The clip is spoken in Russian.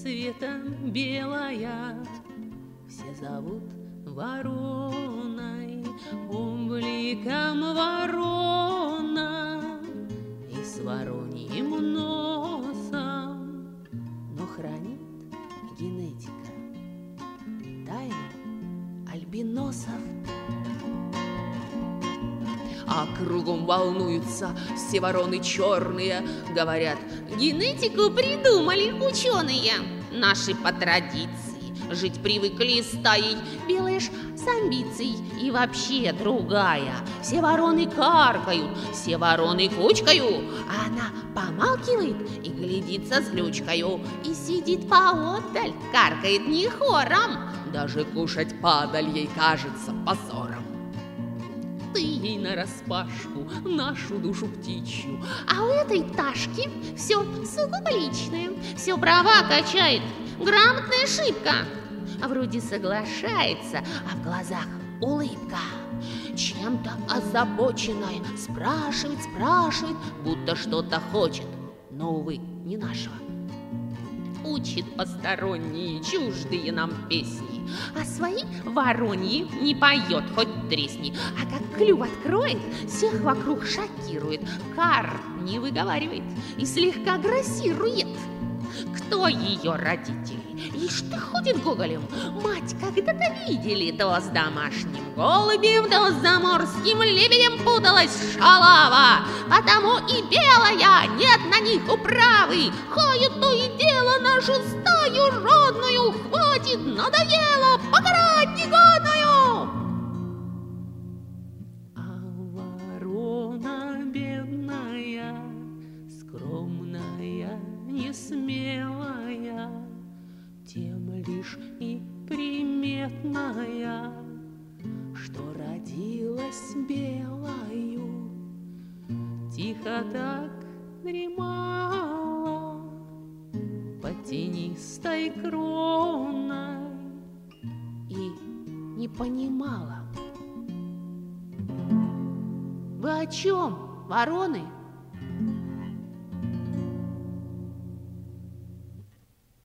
цветом белая, все зовут вороной, обликом ворона и с вороньим носом, но хранит генетика тайну альбиносов. А кругом волнуются все вороны черные, говорят: генетику придумали ученые. Наши по традиции жить привыкли стаей, белая ж с амбицией и вообще другая. Все вороны каркают, все вороны кучкою, а она помалкивает и глядится злючкою, и сидит поодаль, каркает не хором. Даже кушать падаль ей кажется позором. Ты ей нараспашку нашу душу птичью, а у этой пташки все сугубо личное, все права качает, грамотная шибка. Вроде соглашается, а в глазах улыбка. Чем-то озабоченная спрашивает, будто что-то хочет, но, увы, не нашего. Учит посторонние, чуждые нам песни, а свои вороньи не поет, хоть тресни. А как клюв откроет, всех вокруг шокирует, кар не выговаривает и слегка грассирует. Кто ее родители? Ишь ты, ходит гоголем. Мать когда-то видели, то с домашним голубем, то с заморским лебедем путалась шалава. Потому и белая, нет на них управы. Ходит то и дело нашу стаю родную. Хватит, надоело, покарать негодную. А ворона бедная, скромная, несмелая, тем лишь и приметная, что родилась белою, тихо так дремала под тенистой кроной и не понимала. Вы о чем, вороны?